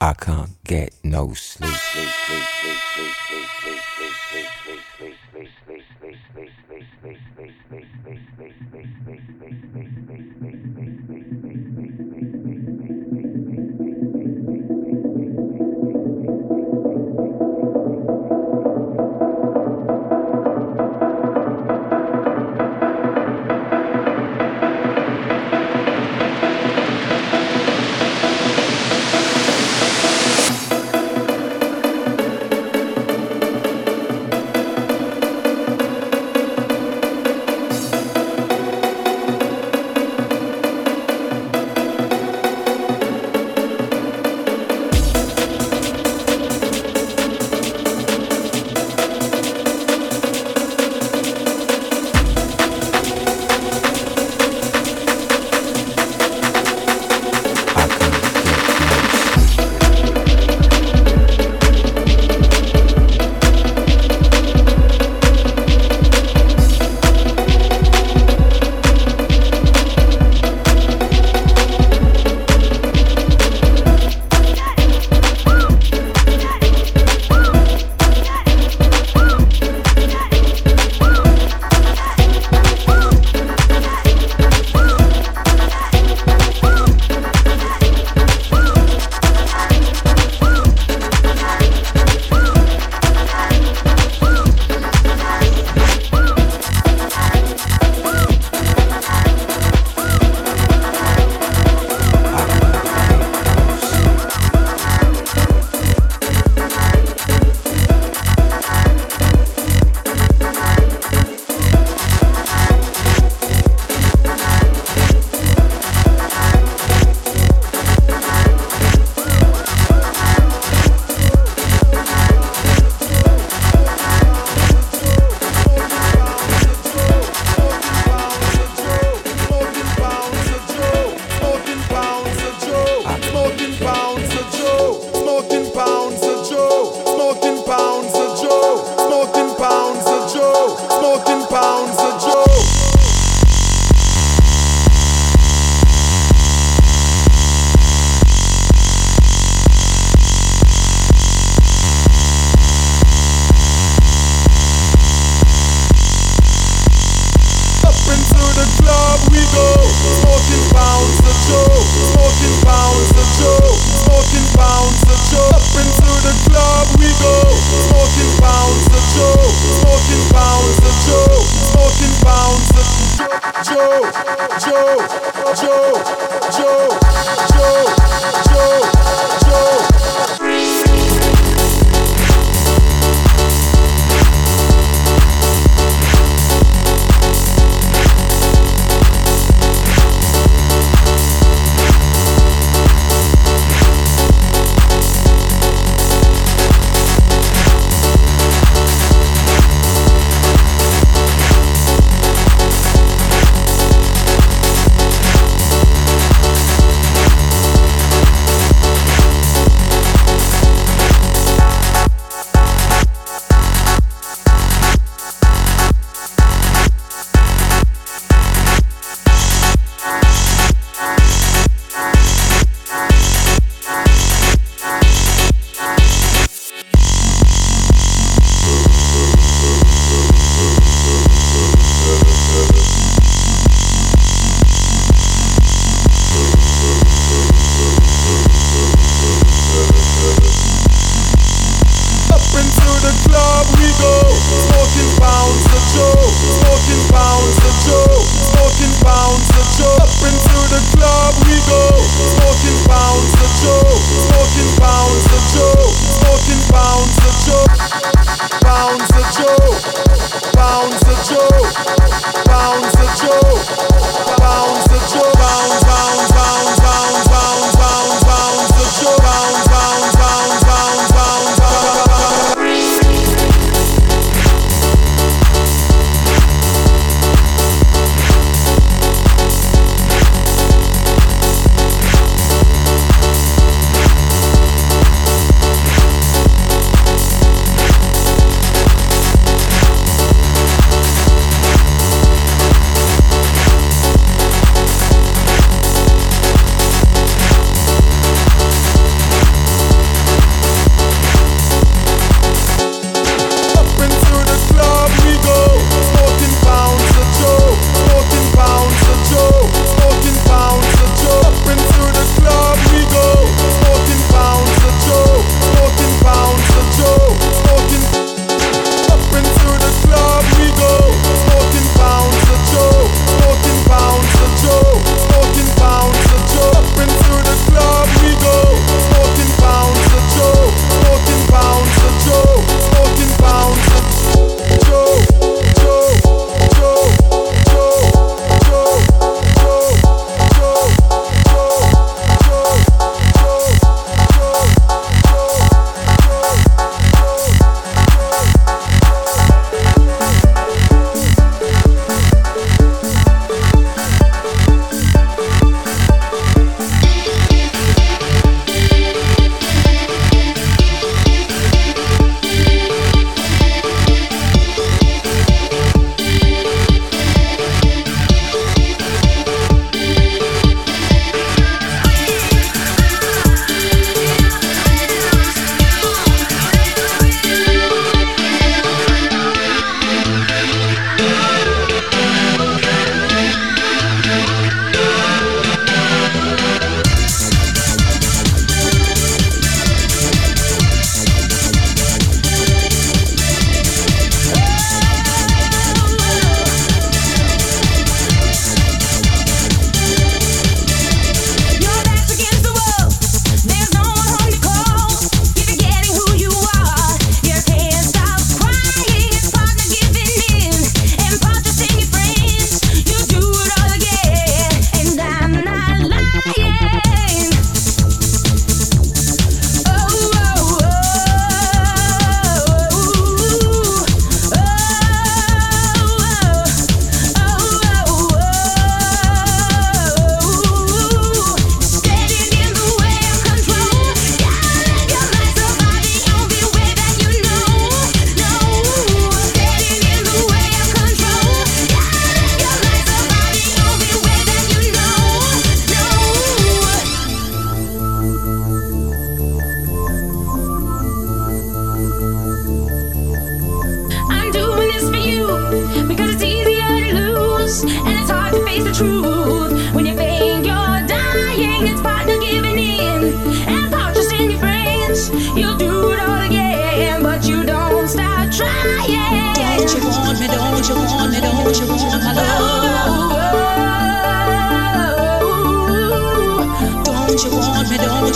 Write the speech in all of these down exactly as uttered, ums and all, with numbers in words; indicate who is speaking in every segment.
Speaker 1: I can't get no sleep.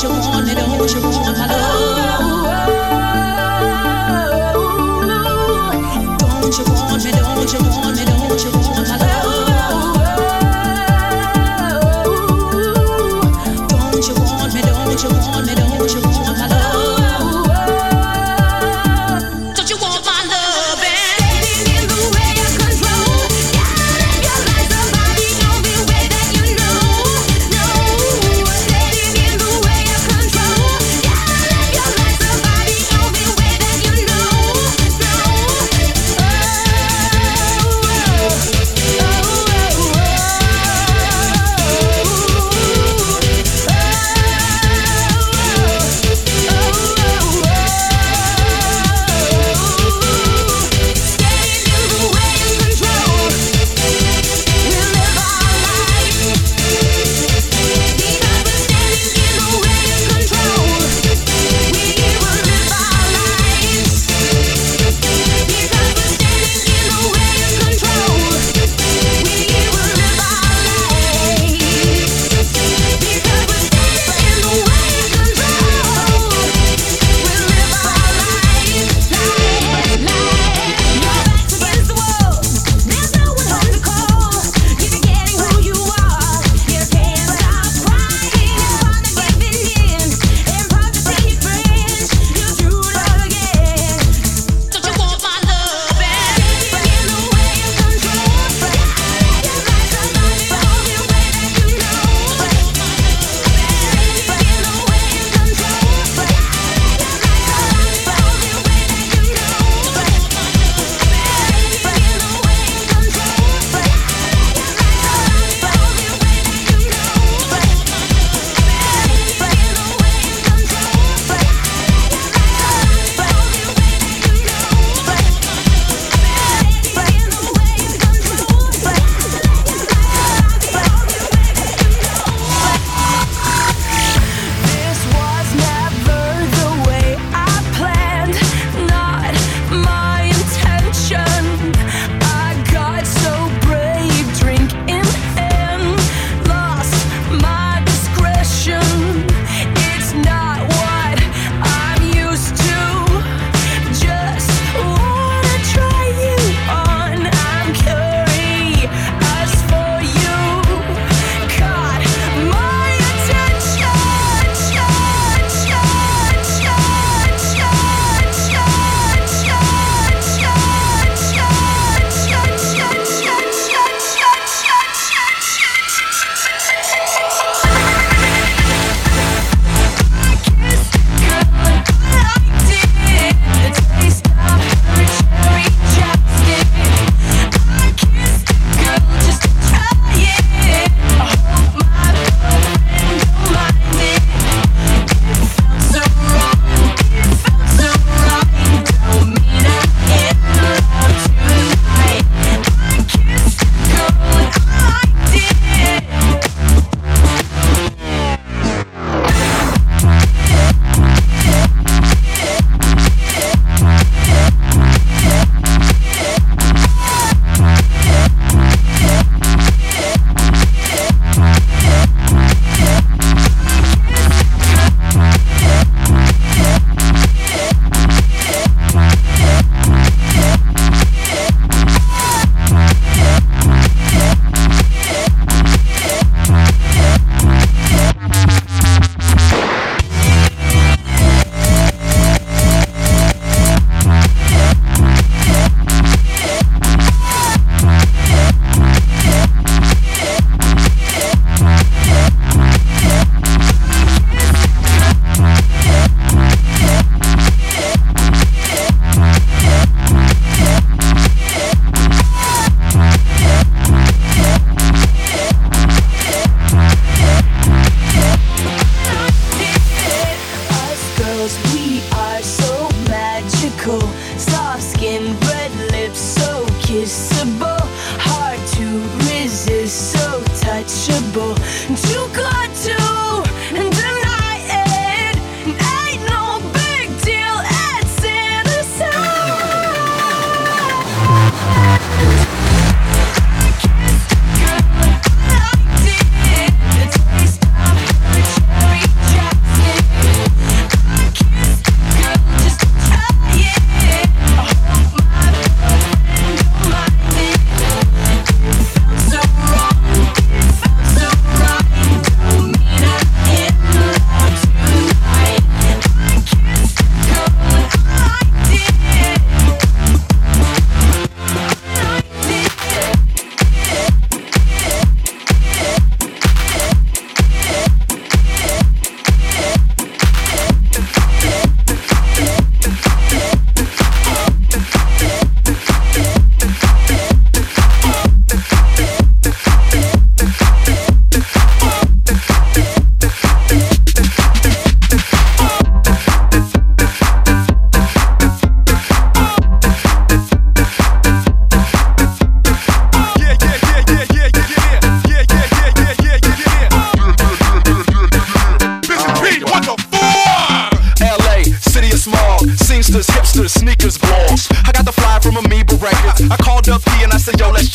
Speaker 2: Justice.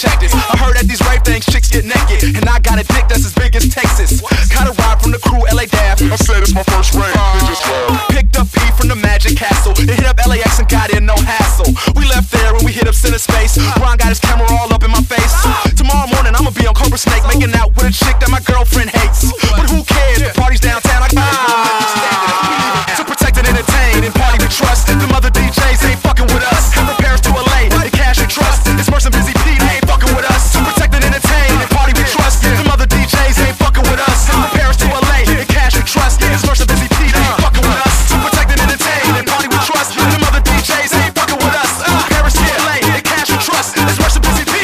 Speaker 2: check this. I heard at these rave things chicks get naked, and I got a dick that's as big as Texas. Got a ride from the crew L A Daft. I said it's my first rave. Picked up P from the Magic Castle, and hit up L A X and got in no hassle. We left there and we hit up Center Space. Ron got his camera all up in my face. Tomorrow morning I'ma be on Cobra Snake, making out with a chick that my girlfriend hates. But who cares? The party's downtown. I ah. To protect and entertain and party with trust. The mother D Js ain't fucking with us. From Paris to L A, the cash and trust. It's Merce and Busy P, they ain't fucking with us. To protect and entertain and party with trust. The mother D Js ain't fucking with us. From Paris to L A, the cash and trust. It's Merce and Busy P, they ain't fucking with us. To protect and entertain and party with trust. The mother D Js ain't fucking with us. From Paris to L A, the cash and trust. It's Merce and Busy P.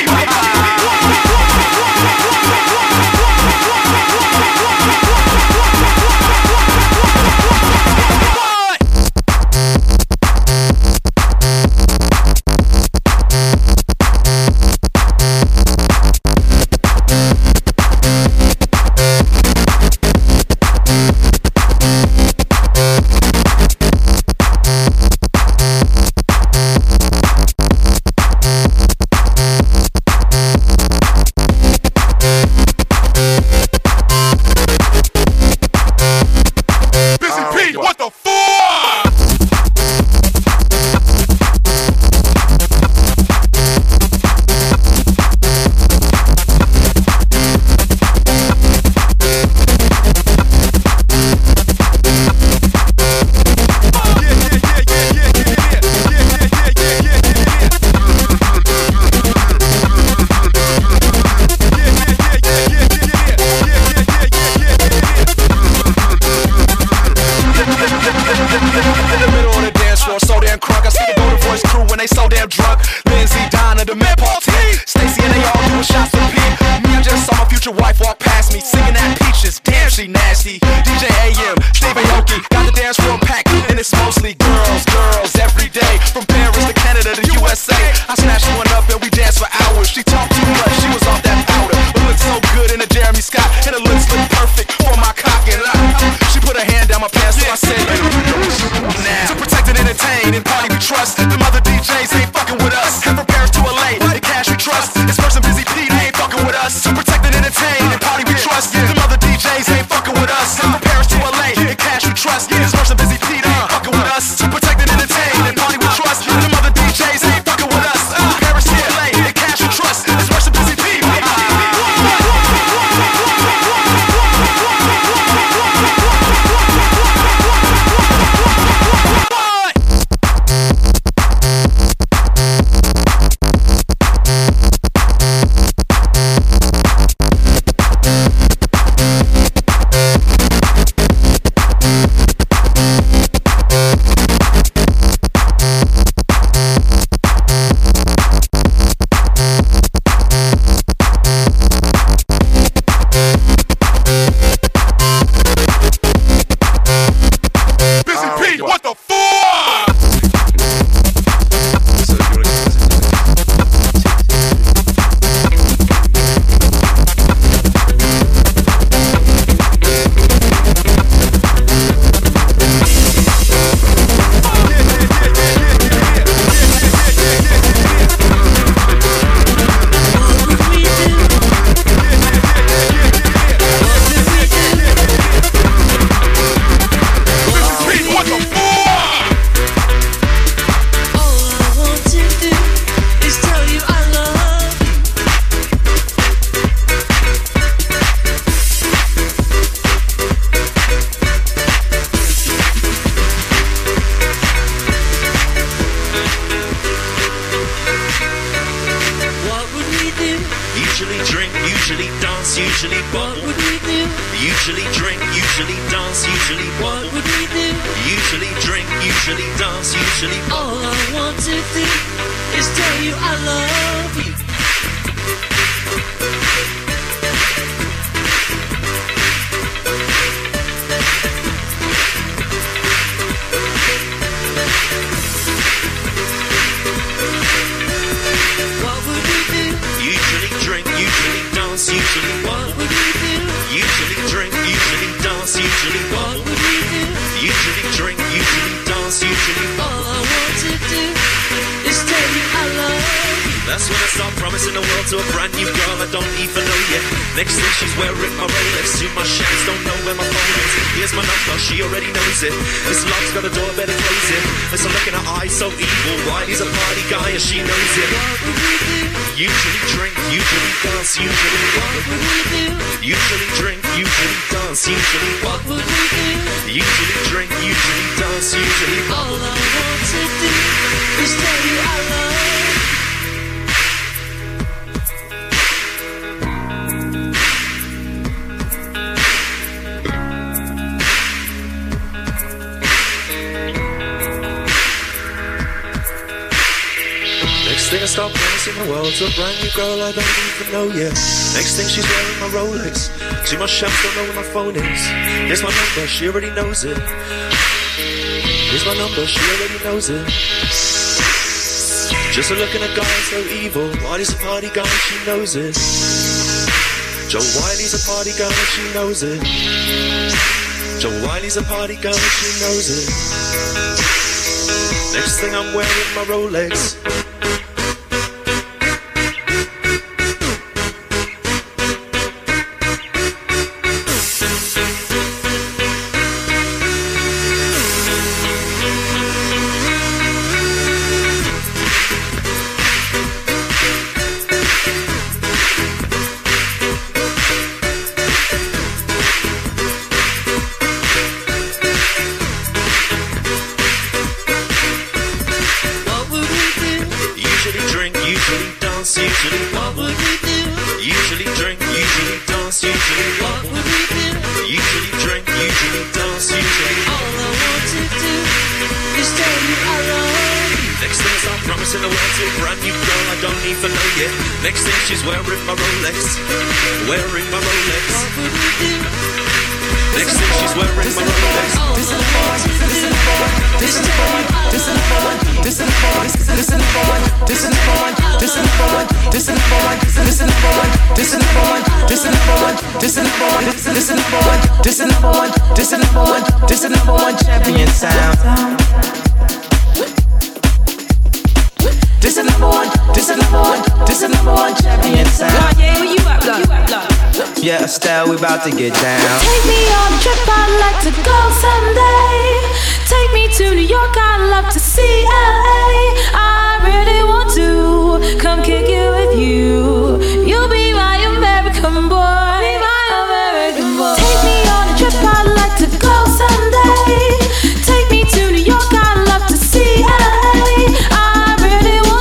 Speaker 3: That's when I start promising. promising the world to a brand new girl I don't even know yet. Next thing she's wearing my Rolex. To my shams, don't know where my phone is. Here's my number, she already knows it. This lock's got a door, better close it. There's a look in her eyes so evil. Wiley's a party guy and she knows it. Usually drink, usually dance, usually what would we do? Usually drink, usually dance, usually what would we do? Usually drink, usually dance, usually all I want to do is tell you I love. Next thing I start promising the world to a brand new girl I don't even know yet. Next thing she's wearing my Rolex. Too much shams, don't know where my phone is. Here's my number, she already knows it. Here's my number, she already knows it. Just a look in a guy so evil. Wiley's a party guy and she knows it. Joe Wiley's a party guy and she knows it. Joe Wiley's a party guy and she knows it. Next thing I'm wearing my Rolex. Next thing she's wearing my Rolex. Wearing my Rolex. Next thing she's wearing my Rolex. This is number one. This is number one. This is number one. This is number one. This is number one. This is number one. This is number one. This is number one. This is number one. This is number one. This is number one. This is number one. This is number one. This is number one. This is number one. This is number one champion sound. This is number one, this is number one, this is number one champion sound.
Speaker 4: Yeah, where you at, blood?
Speaker 1: Yeah, Estelle, we about to get down.
Speaker 5: Take me on a trip, I'd like to go someday. Take me to New York, I'd love to see L A. I really want to come kick it with you. You'll be my American boy, my American boy. Take me on a trip, I'd like to go someday. Take me to New York, I'd love to see L A. I really want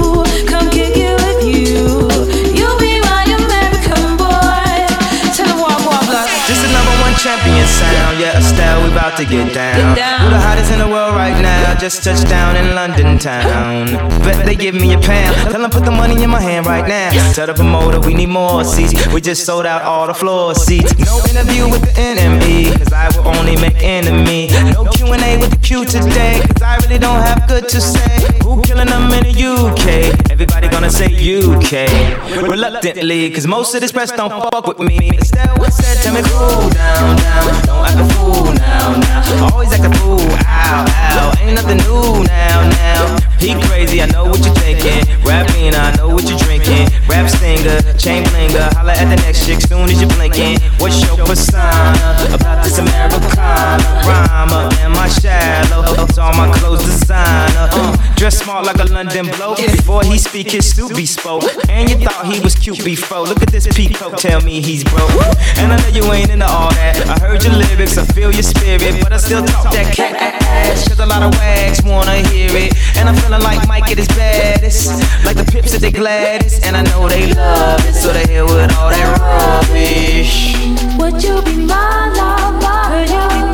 Speaker 5: come kick it with you. You'll be my American boy. Tell me what, what, blood.
Speaker 1: This is number one champion sound. Yeah, Estelle, we about to get down. We're the hottest in the world right now. Just touched down in London town. Bet they give me a pound. Tell them put the money in my hand right now. Tell the promoter we need more seats. We just sold out all the floor seats. No interview with the enemy, cause I will only make enemy. No Q and A with the Q today, cause I really don't have good to say. Who killing them in the U K? Everybody gonna say U K. Reluctantly, cause most of this press don't fuck with me. Estelle said, tell me cool down, down. Don't act a fool now, now. Always act a fool, ow, ow. Ain't nothing new now, now. He crazy, I know what you're thinking. Rapping, I know what you're drinking. Rap stinger, chain blinger. Holla at the next chick soon as you're blinking. What's your persona about this Americana? Rhymer, am I shallow? It's all my clothes designer. Uh, dress smart like a London bloke. Before he speak, his suit be spoke. And you thought he was cute before. Look at this peacoat, tell me he's broke. And I know you ain't into all that. I heard your lyrics, I feel your spirit, but I still talk that cash. Cause a lot of wags wanna hear it. And I'm feeling like Mike at his baddest. Like the Pips at their gladdest. And I know they love it, so they here with all that rubbish.
Speaker 5: Would you be my lover? Would you be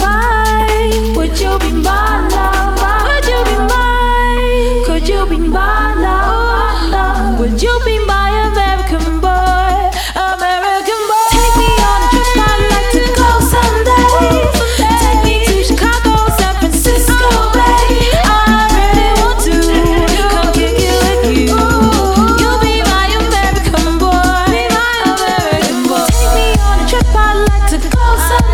Speaker 5: mine? Would you be my lover? Would you be mine? Could you be my lover? Would you be my American boy? American boy. Take me on a trip, I'd like to go someday. Take me to Chicago, San Francisco Bay. I really want to come kick it with you. You'll be my American boy, my American boy. Take me on a trip, I'd like to go someday.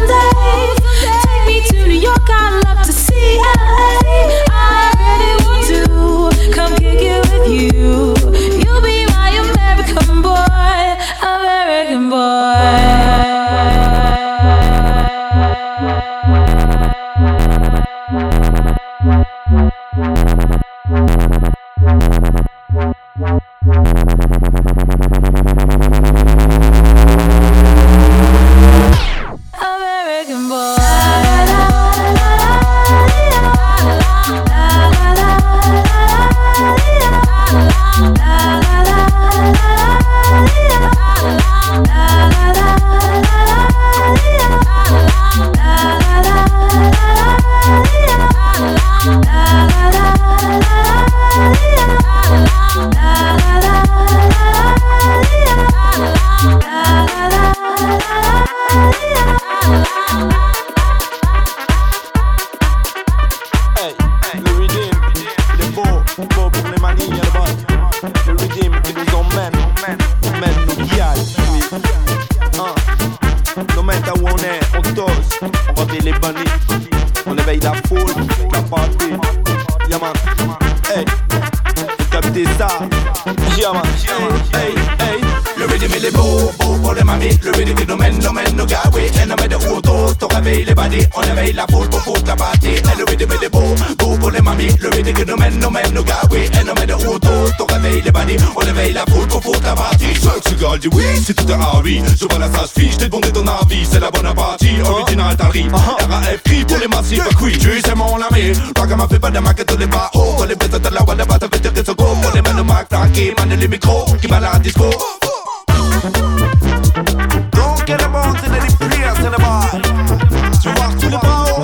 Speaker 6: on est, on tosse, on réveille les bannis, on éveille la foule, la partie. Yaman, hey, vous captez ça? Yaman, hey, hey.
Speaker 2: Le rhythm il est beau, beau pour les mamies. Le rhythm il nous mène, nous mène, nous gars, oui. Et nous met de auto, on réveille les badis. On éveille la foule pour foutre la partie. Et le rhythm il est beau, beau pour les mamies. Le rhythm il nous mène, nous mène, nous gars, oui. Et nous met de auto, on réveille les badis. On éveille la foule pour foutre la partie.
Speaker 7: Ce gars dit oui, c'est tout un Harvey. Je vois la sage fiche, t'es demandé ton avis. C'est la bonne partie, original t'as ri. R A F P pour les massifs, oui. Tu sais mon ami. Pas comme m'a fait pas de marque tous les bas hauts. Pour les bêtes de la walla, ça fait tirer ce go. Pour les mains de Mac, qui mène les micros, qui va la disco.
Speaker 6: Don't get about in any place in the bar. Tu vois tous les bars.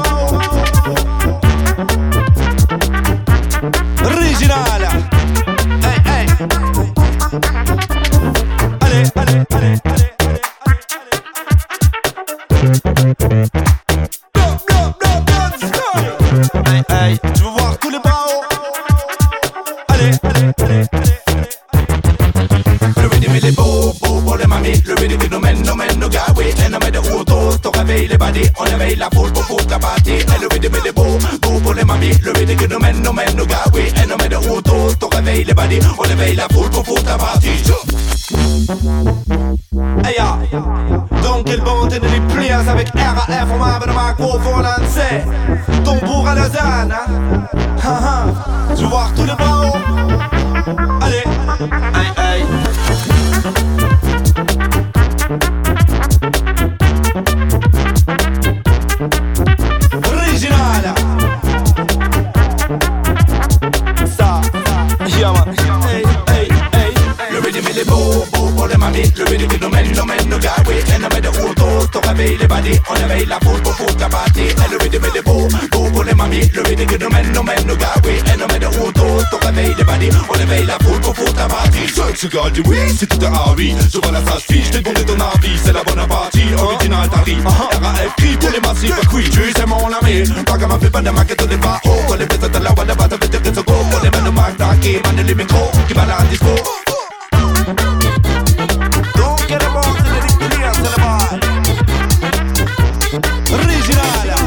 Speaker 6: Original. Hey, hey. Allez, allez, allez, allez, allez. Blow, blow, blow, blow, hey, hey. Tu veux voir tous les bars. Allez, allez, allez, allez.
Speaker 2: Le rhythm il est beau, beau pour les mamies. Le rhythm il nous mène, nous mène, nous gars, oui. Et nous met de auto, on réveille les badis. On éveille la foule pour foutre la partie. Et le rhythm il est beau, beau pour les mamies. Le rhythm il nous mène, nous mène, nous gars, oui. Et nous met de auto, on réveille les badis. On éveille la foule pour foutre la partie.
Speaker 6: Hey ya, donc il monte in the place avec R A F. On m'avait le microphone lancé. Tambour à la zane, hein. Ha ha, tu veux voir tous les bars. Allez, hey, hey. Original. Ça, yaman. Hey, hey, hey.
Speaker 2: Le rhythm il est beau, beau pour les mamies. Le rhythm il nous mène, nous mène, nous gars, oui. Et nous met de auto, on réveille les badis. On éveille la foule pour foutre la partie. Et le rhythm il est beau, beau pour les mamies. Le rhythm il nous mène, nous mène, nous gars, oui. Et nous met de auto, on réveille les badis. On éveille la foule pour foutre la partie.
Speaker 7: Ce gars dit oui, c'est tout un Harvey. Je vois la sage fiche, t'es demandé ton avis. C'est la bonne partie, original t'as ri. R A F P pour les massifs, oui. Tu sais mon ami. Pas comme m'a fait pas de marque tous les bas hauts. Pour les bêtes de la walla, ça fait tirer ce go. Pour les mains de Mac, qui mène les micros, qui va la disco.
Speaker 6: Don't get about in the place in the bar. Original.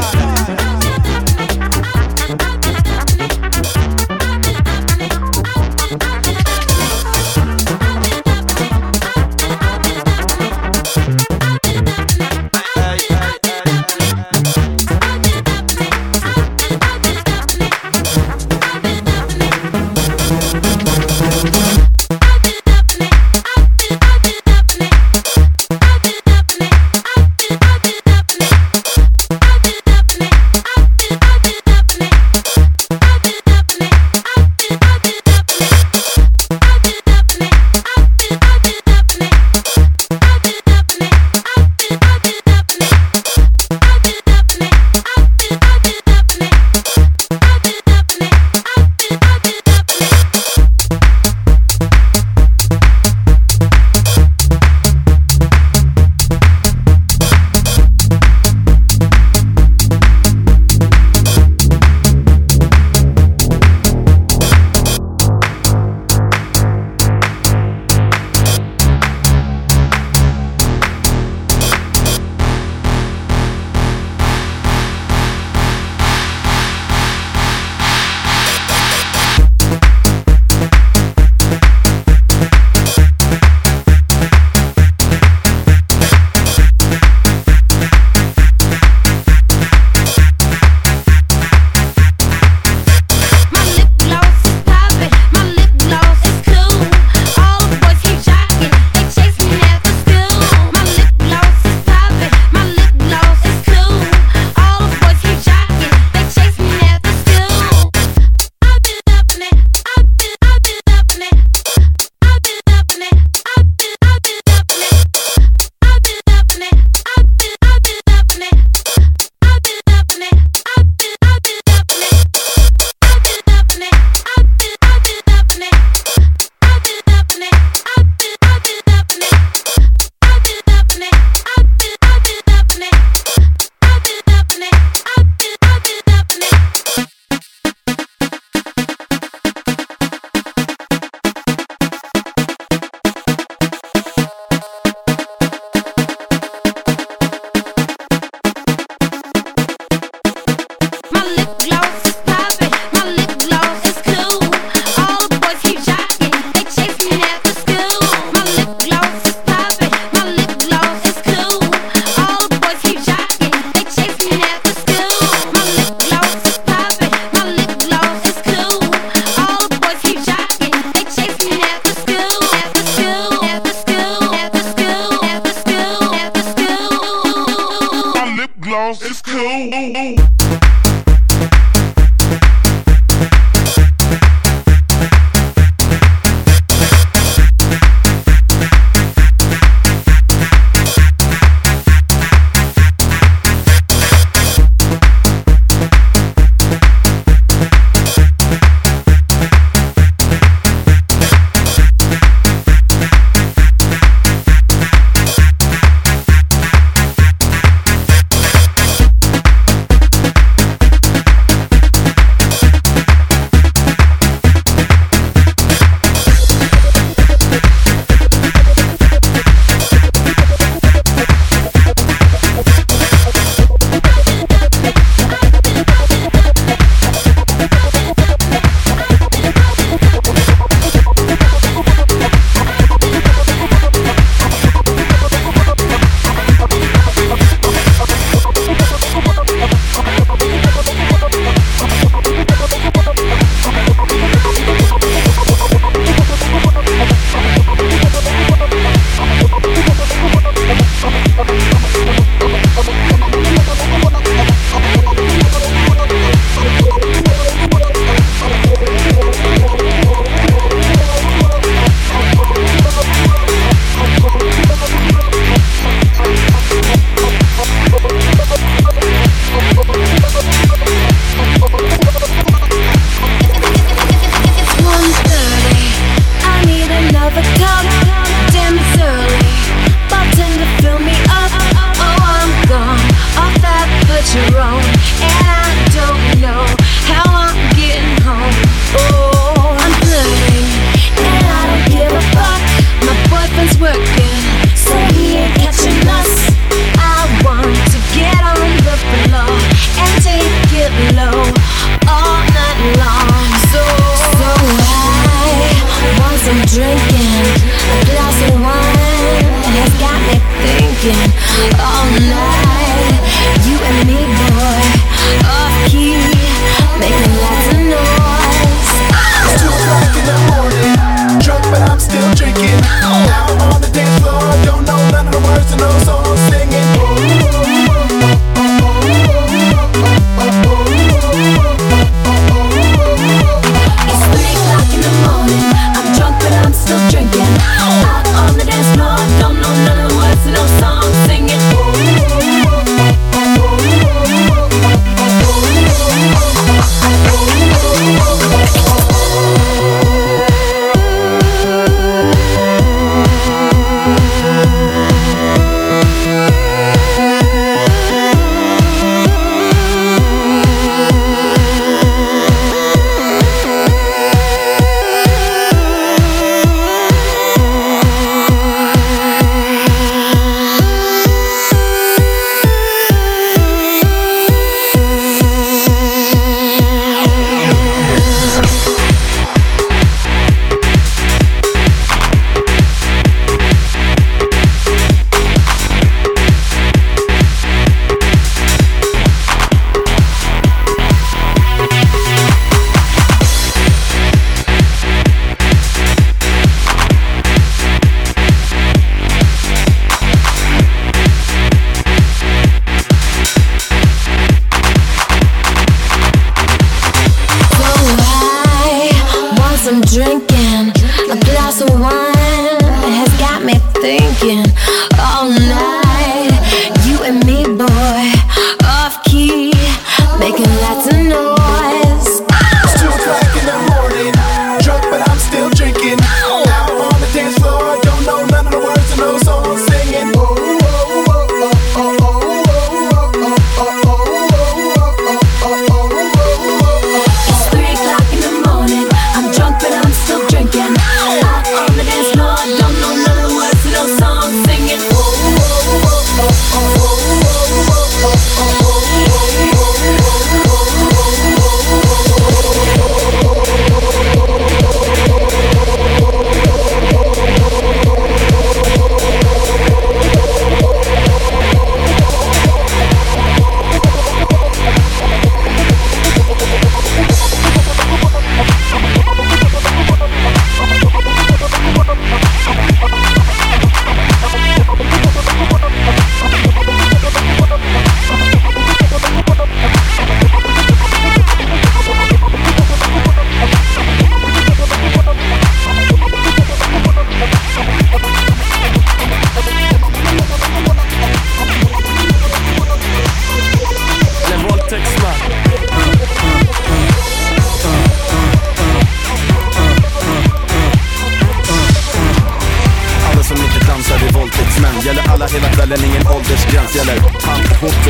Speaker 7: lost, it's cool.
Speaker 5: It's three o'clock in the morning. I'm drunk, but I'm still drinking.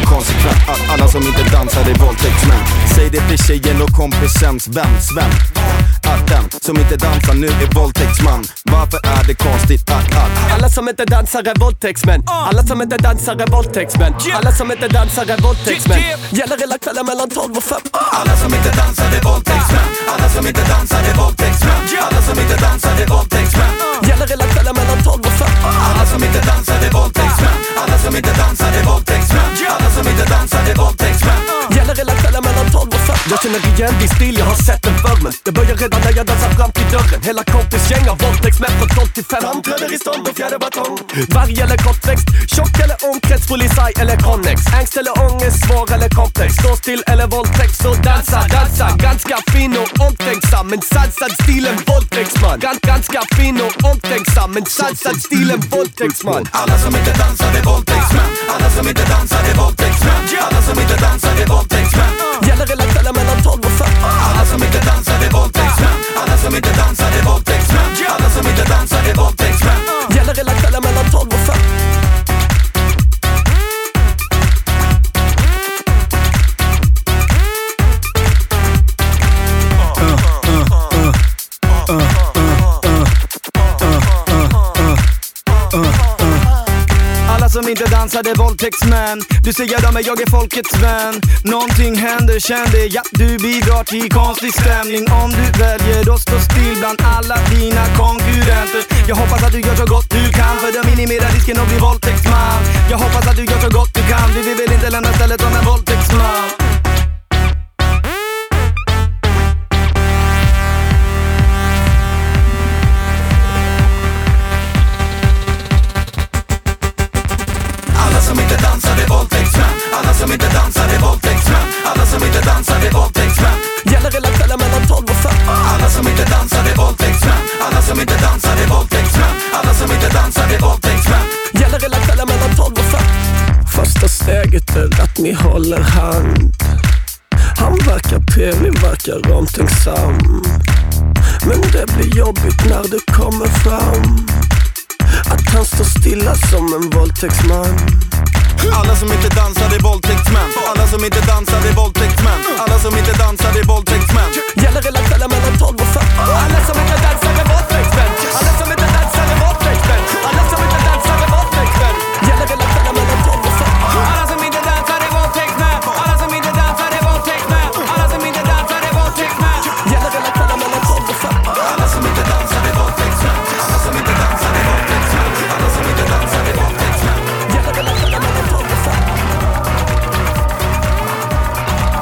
Speaker 8: konsekvent att alla som inte dansar är våldtäktsmän. Säg det till tjejen och kompisens väns vän att den som inte dansar nu är våldtäktsman. Varför är det konstigt att att
Speaker 9: alla som inte dansar är våldtäktsmän? Alla som inte dansar är våldtäktsmän. Alla som inte dansar är våldtäktsmän. Gäller hela kvällen mellan tolv och fem.
Speaker 7: Alla som inte dansar är våldtäktsmän. Alla som inte dansar är våldtäktsmän. Alla som inte dansar är våldtäktsmän.
Speaker 9: Gäller hela kvällen mellan tolv och fem.
Speaker 7: Alla som inte dansar är våldtäktsmän. Alla som inte dansar är våldtäktsmän. Alla som inte dansar är våldtäktsmän.
Speaker 9: Gäller hela kvällen mellan tolv och fem. Jag känner igen din stil, jag har sett den förr. Men det börjar redan när jag dansar fram till dörren. Hela kompisgäng av våldtäktsmän från tolv till fem. Framträder i stånd och fjärde batong. Varg eller kortväxt, tjock eller omkrets, polisaj eller connex. Angst eller ångest, svår eller komplex. Stå still eller våldtäkt, så dansa, dansa. Ganska fin och omtänksam, men sansad stilen våldtäktsman. Gans, ganska fin och omtänksam, men sansad stilen våldtäktsman.
Speaker 7: Alla som inte dansar är våldtäktsmän. Alla som inte dansar är våldtäktsmän. Alla som inte dansar är våldtäktsmän.
Speaker 9: Gäller hela kvällen mellan tolv och fem.
Speaker 7: Alla som inte dansar är våldtäktsmän. Alla som inte dansar är våldtäktsmän. Alla som inte dansar är våldtäktsmän.
Speaker 9: Gäller hela kvällen mellan tolv och fem.
Speaker 1: Alla som inte dansar är våldtäktsmän. Du säger dem men jag är folkets vän. Någonting händer, känn det, ja du bidrar till konstig stämning. Om du väljer att stå still bland alla dina konkurrenter. Jag hoppas att du gör så gott du kan för att minimera risken att bli våldtäktsman. Jag hoppas att du gör så gott du kan. Du vill väl inte lämna stället som en våldtäktsman.
Speaker 7: Alla som inte dansar är våldtäktsmän. Alla som inte dansar är våldtäktsmän. Alla som inte dansar är våldtäktsmän.
Speaker 9: Gäller hela kvällen mellan tolv och fem.
Speaker 7: Alla som inte dansar är våldtäktsmän. Alla som inte dansar är våldtäktsmän. Alla som inte dansar är våldtäktsmän.
Speaker 9: Gäller hela kvällen mellan tolv och fem. Första steget är att ni håller hand. Han verkar premium, verkar omtänksam. Men det blir jobbigt när du kommer fram. Att han står stilla som en våldtäktsman.
Speaker 8: alla som inte dansar är våldtäktsmän. Alla som inte dansar är våldtäktsmän. Alla som inte dansar är våldtäktsmän.
Speaker 9: Gäller hela kvällen mellan tolv och fem. Alla som inte dansar är våldtäktsmän. Alla som inte dansar är våldtäktsmän. Alla som inte dansar är våldtäktsmän. Gäller hela kvällen mellan tolv och fem.
Speaker 1: Alla som inte dansar är våldtäktsmän. Alla som inte dansar är våldtäktsmän. Alla som inte dansar är våldtäktsmän.
Speaker 9: Gäller hela kvällen mellan tolv och fem.
Speaker 7: Alla som inte dansar är våldtäktsmän. Alla som inte dansar är våldtäktsmän. Alla som inte dansar är våldtäktsmän.
Speaker 9: Gäller hela kvällen mellan tolv och fem.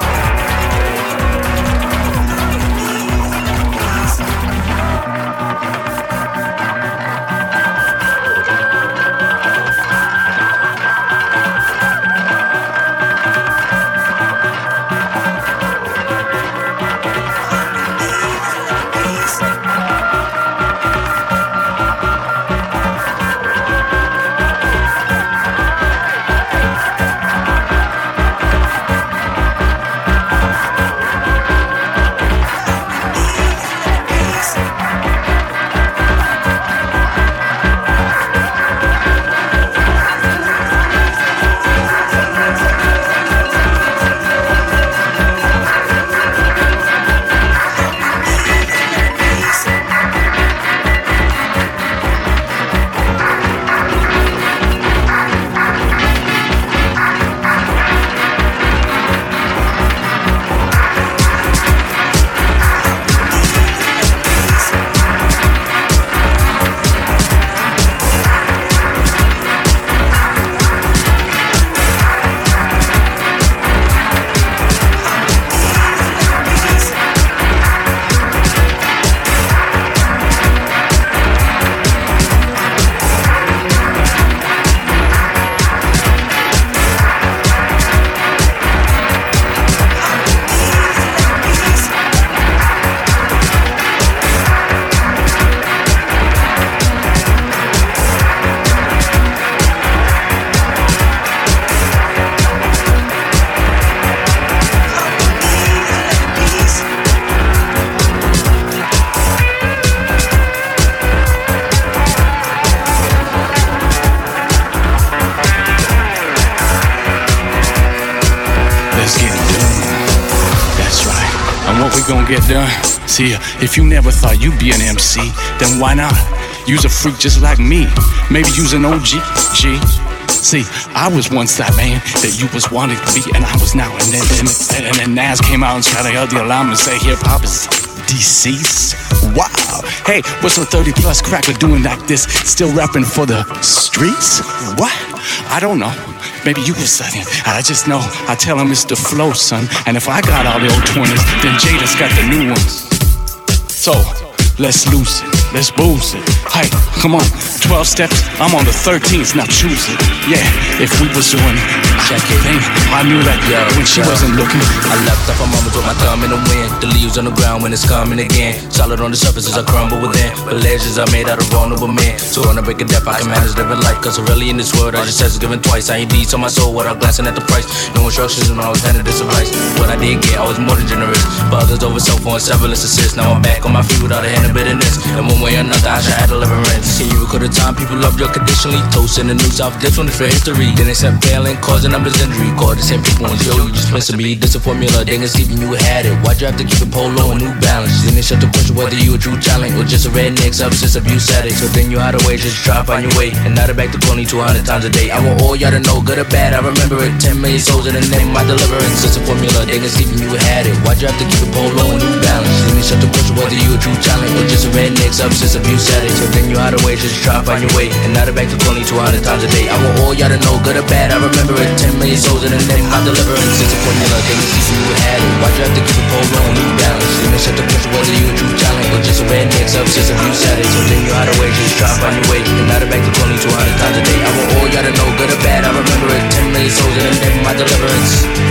Speaker 10: and what we gonna get done. See, if you never thought you'd be an M C, then why not? You's a freak just like me. Maybe you's an O G. G. See, I was once that man that you was wanting to be, and I was now. And then, and, and, and then Nas came out and tried to yell the alarm and say hip hop is deceased. Wow. Hey, what's a thirty plus cracker doing like this? Still rapping for the streets? What? I don't know. Maybe you was studying. I just know I tell him it's the flow, son. And if I got all the old twenties, then Jada's got the new ones. So, let's lose it. Let's boost it. Hey, come on. twelve steps, I'm on the thirteenth, now choose it. Yeah, if we was doing check it thing, I knew that yo, when she yo. wasn't looking.
Speaker 11: I left off a moment with my thumb in the wind. The leaves on the ground when it's coming again. Solid on the surface as I crumble within. But legends are made out of vulnerable men. So on the break of death, I can manage living life. Cause really in this world, I just says it's given twice. I ain't deeds on my soul without glancing at the price. No instructions and all handed this advice. What I did get, I was more than generous. But others over cell phone, several assists. Now I'm back on my feet without a hand of bitterness. And one way or another, I should have deliverance. See, you record the time, people love you conditionally. Toasting the news off, this one is for history. Then they said failing, causing numbers injury. Call the same people and yo, you just missing me. This a formula, they can see when you had it. Why'd you have to keep it polo and New Balance? Then they shut the question whether you a true talent or just a redneck substance abuse addict. So then you had a way, just try to find your way. And now they're back to calling two hundred times a day. I want all y'all to know, good or bad, I remember it. ten million souls in the name of my deliverance. It's a formula, they can see when you had it. Why'd you have to keep it polo and New Balance? Then they shut the question whether you a true talent or just a redneck substance abuse addict. So then you had a way, just try to find your way. And now they're back to calling two hundred times a day. I want all y'all to know, good or bad, I remember it. ten million souls in the name of my deliverance. It's a formula, they can see you had it. Why'd you have to keep it polo and New Balance? Then they shut the question whether you a true talent or just a redneck substance abuse addict. So then you had a way, just try to find your way. And now they're back to calling two hundred times a day. I want all y'all to know, good or bad, I remember it. ten million souls in the name of my deliverance.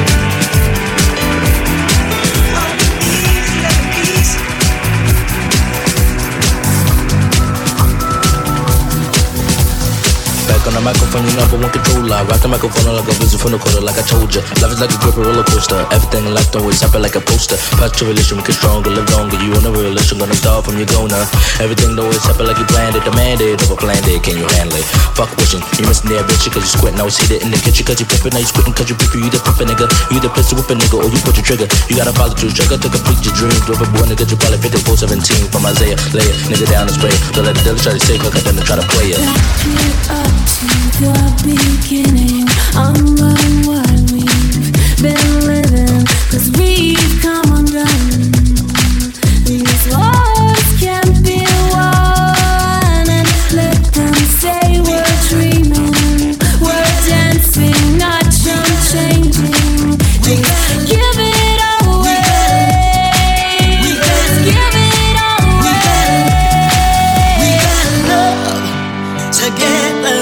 Speaker 11: On the microphone, you number one controller. Rock the microphone like a visit from the quarter, like I told ya. Life is like a grip, a roller coaster. Everything in life don't always happen like a poster. Past your relation, make it stronger, live longer. You on a relation, gonna start from your gonna. Everything don't always happen like you planned it, demanded, over planned it. Can you handle it? Fuck wishing, you missing the adventure cause you squinting. I was hit it in the kitchen cause you pimpin'. Now you squinting cause you pimpin'. You the pimpin' nigga. You the pistol whip a nigga or you put your trigger. You gotta follow through trigger to complete your dreams. Drove a boy nigga, you probably fit the four seventeen from Isaiah. Lay it, nigga down and spray. Don't let the devil try to say, hook up and try to play it.
Speaker 5: The beginning, I'm learning what we've been living, cause we've come undone. These walls can't be won, and let them say we're dreaming, we're dancing, not changing. Just give it away, just give it away. We got love together.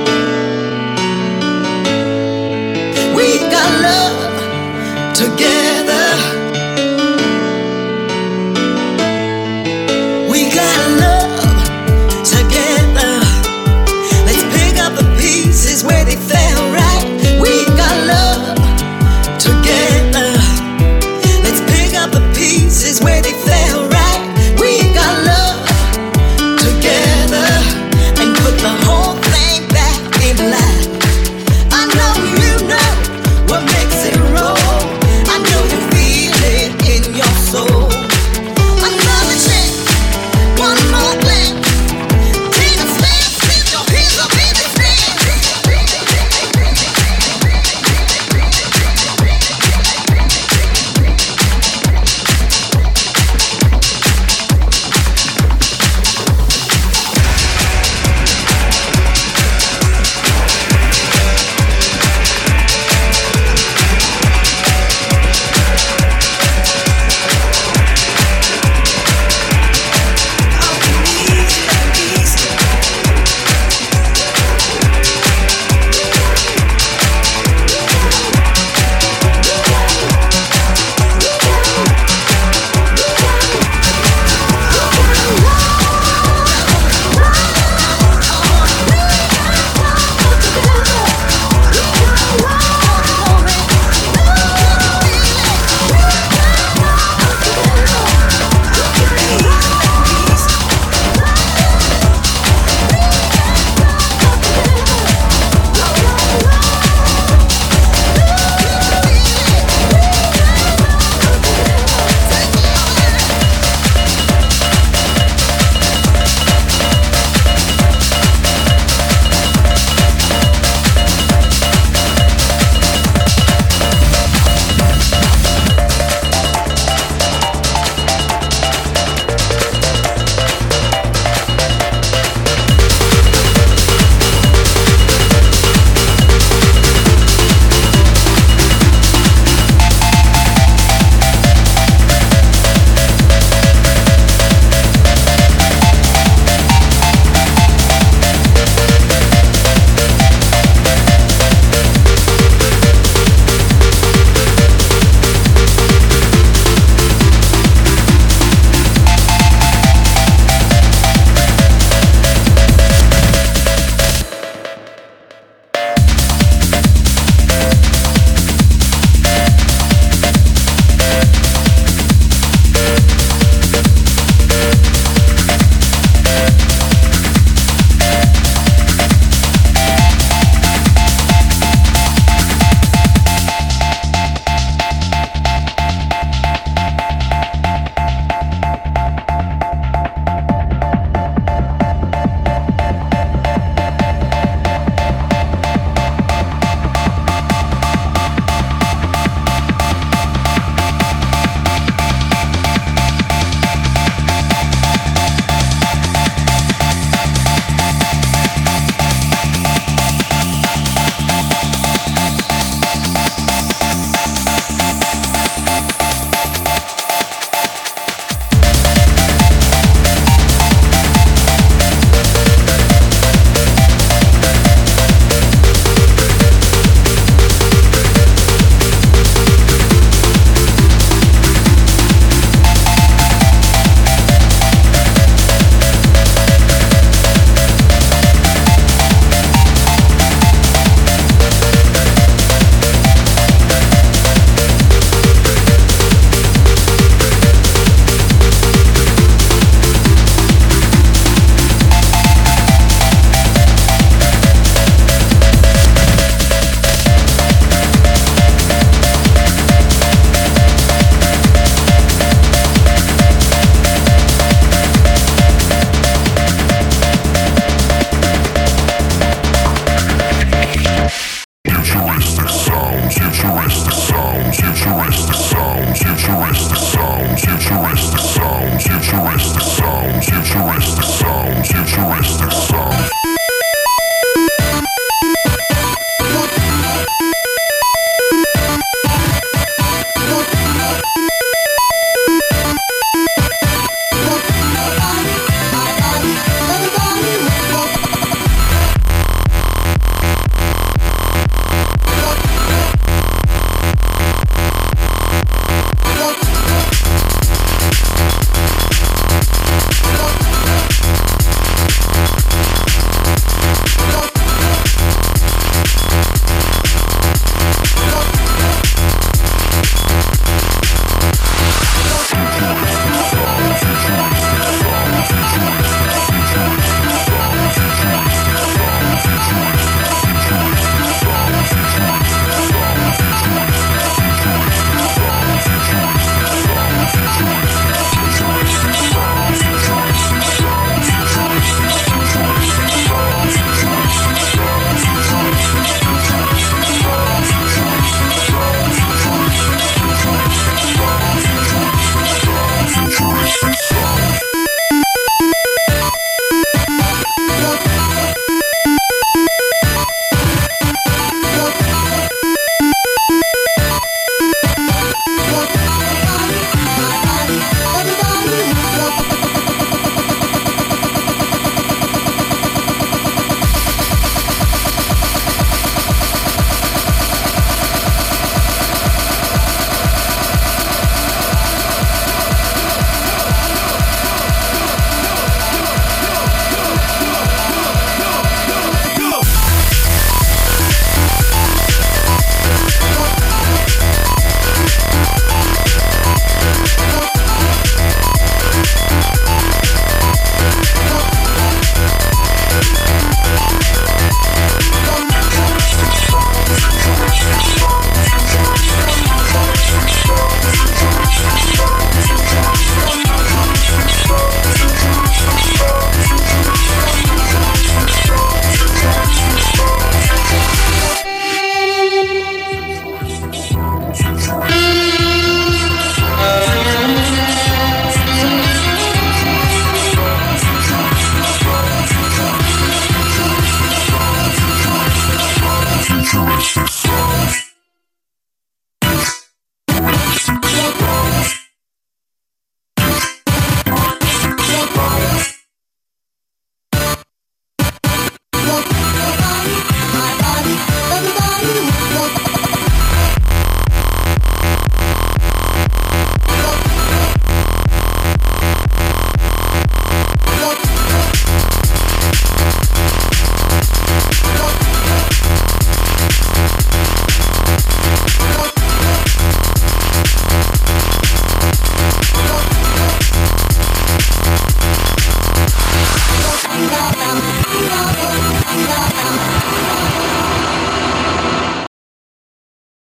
Speaker 5: Together.